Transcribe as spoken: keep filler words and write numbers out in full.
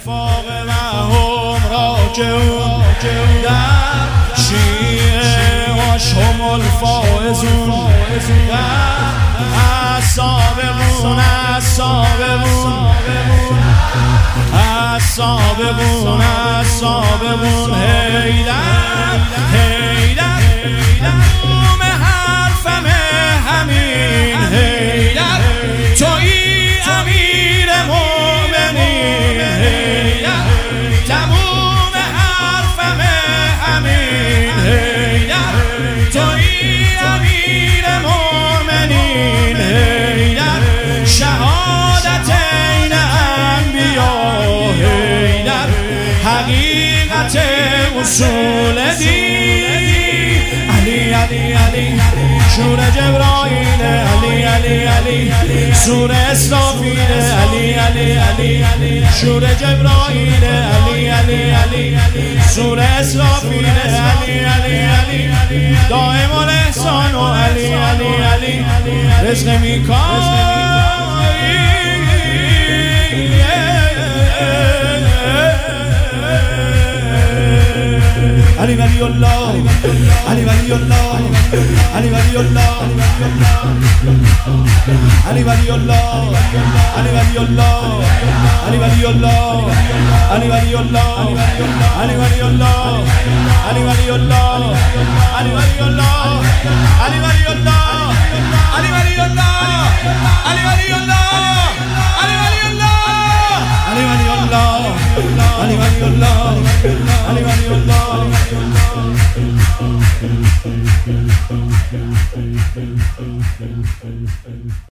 الفاق محوم راجعون در شیعهاش هم الفائزون السابقون السابقون السابقون السابقون حیدر حیدر تموم حرفم همین حیدر تویی امیر مومنین حیدر تموم حرفم همین حیدر تویی امیر مومنین حیدر شهادت این انبیا حیدر حقیقت اصول دین علی علی علی شور جبرائیل علی علی علی سور اسرافیل علی علی علی شور جبرائیل علی علی علی سور اسرافیل علی علی علی دائم الاحسان علی علی علی رزق میکائیل علی ولی الله علی ولی الله علی ولی الله علی ولی الله علی ولی الله علی ولی الله علی ولی الله علی ولی الله علی ولی الله علی ولی الله علی ولی الله علی ولی الله علی ولی الله علی ولی الله علی ولی الله علی ولی الله علی ولی الله